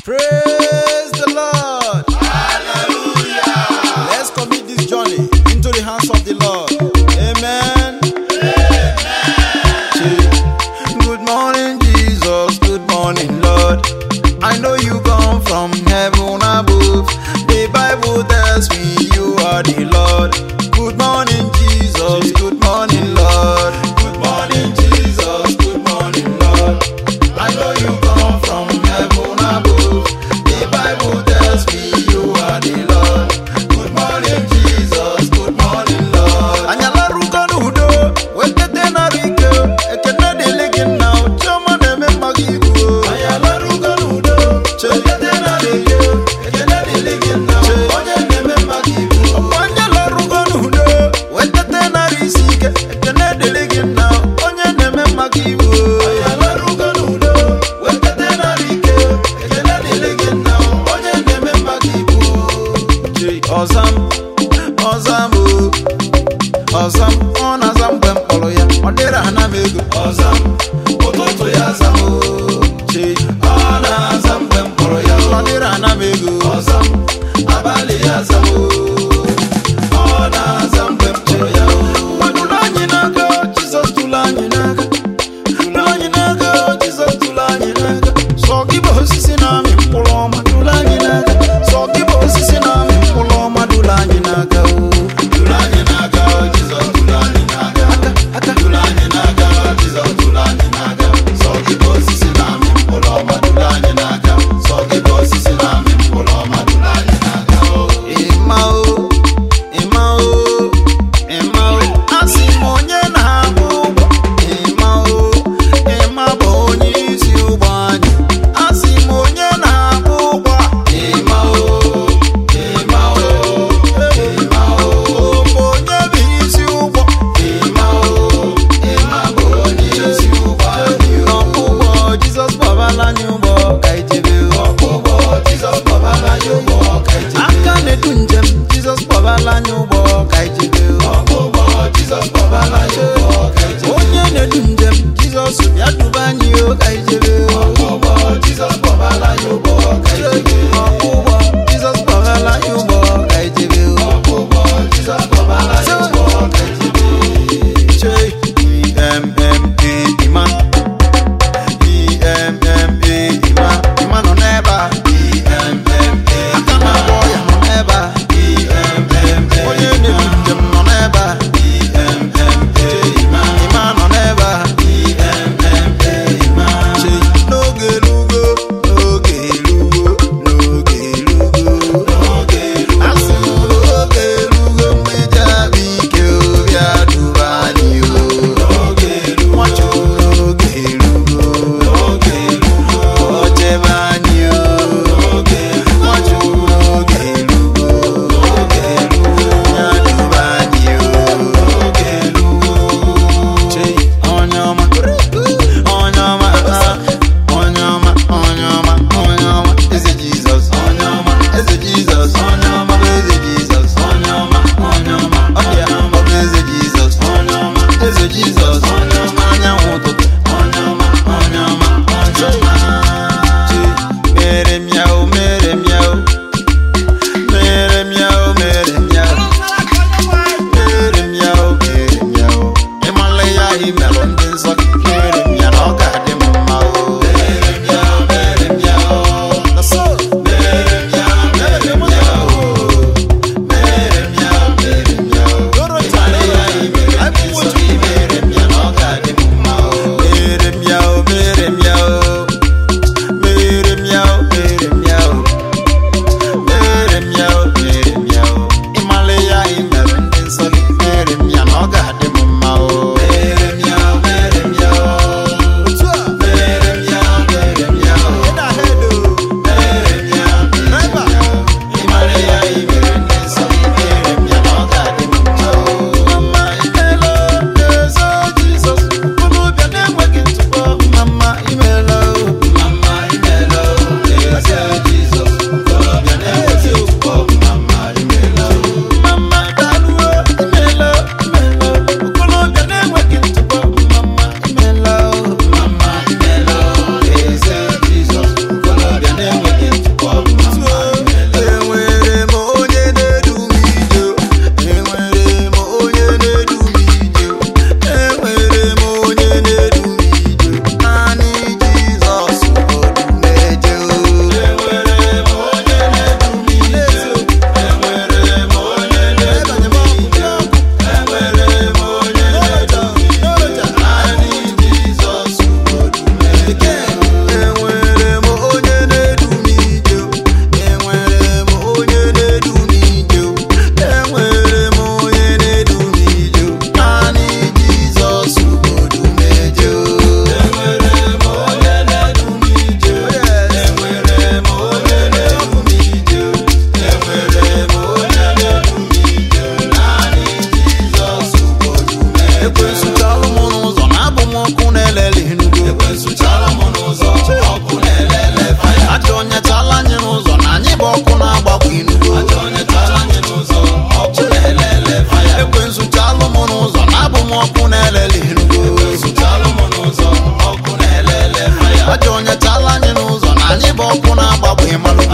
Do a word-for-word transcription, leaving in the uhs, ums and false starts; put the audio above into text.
Praise the Lord. Hallelujah. Let's commit this journey into the hands of the Lord. Amen. Amen. Good morning, Jesus. Good morning, Lord. I know you come from heaven above. The Bible tells me you are the Lord. Good morning, Jesus. Good morning, Lord. Good morning, Jesus. Good morning, Lord. I know you come from heaven above. The Bible tells me you are the Lord. Good morning, Jesus. Good morning, Lord. Anyala rugo n'udo, wetete na rike, ekene dịrị gị nna, chiọma na-eme mma gị ibu. Anyala rugo n'udo, wetete na rike, ekene dịrị gị nna, onye na-eme mma gị ibu. Anyala rugo n'udo, wetete na isi ike, ekene dịrị gị nna, onye na-eme mma gị ibu. Anyala rugo n'udo, wetete na rike, ekene dịrị gị nna, onye na-eme mma gị ibu. Ọzam, ọzam o, ọzam, ọ na-aza mgbe m kpọrọ ya, ọ dịrị ana m ego. Ọzam, ụtụtụ ya zam o. Chi, Ọ na-aza mgbe m kpọrọ ya ọ o. dịrị ana m ego. Ọzam, abalị ya zam o. Ọ na-aza mgbe m kpọrọ ya o. Tụrụ anyị n'aka, Jizọs tụrụ anyị n'aka. Tụrụ anyị n'aka, Jizọs tụrụ anyị n'aka. Sọ gị bụ osisi na-amị mkpụrụ ọma, tụrụ anyị n'aka. Sọ gị bụ osisi na-amị mkpụrụ ọma, tụrụ anyị n'aka o. Tụrụ anyị n'aka, Jizọs tụrụ anyị n'aka. Tụrụ anyị n'aka, Jizọs tụrụ anyị n'aka. Sọ gị bụ osisi na-amị mkpụrụ ọma, tụrụ anyị n'aka. Sọ gị bụ osisi na-amị mkpụrụ ọma, tụrụ anyị n'aka o. Ịma o, ịma o, ịma o. Asị m onye na-akwụ ụgwọ. Ịma o, ịma bụ onye isi ụgbọ anyị. Asị m onye na-akwụ ụgwọ. Ịma o, ịma o, ịma o. Ọ bụ onye bụ isi ụgbọ. Ịma o, ịma bụ onye isi ụgbọ anyị o. N'ọkwụgbọ Jizọs kpọbala anyị ụgbọ ka ijebe o. Ọkpụkpọ Jizọs kpọbala anyị ụgbọ ka ijebe. Aka na-edu njem Jizọs kpọbala anyị ụgbọ ka ijebe o. Ọkpụkpọ Jizọs kpọbala anyị ụgbọ ka ijebe. Onye na-edu njem Jizọs bịa duba anyị o ka ijebe o. Ọkpụkpọ Jizọs kpọbala anyị ụgbọ ka ijebe. N'ọkwụgbọ Jizọs kpọbala anyị ụgbọ ka ijebe o. Ọkpụkpọ Jizọs kpọbala anyị ụgbọ ka ijebe. Chey, E M M A Ima. E M M A Ima. Ima nọ n'ebe a. E M M A Aka na-agwọ ya nọ n'ebe a. E M M A Onye na-edu njem nọ n'ebe a. E M M A Ima. Ima nọ n'ebe a. E M M A Ima. Chey, n'oge na-agba bụ ịmalụ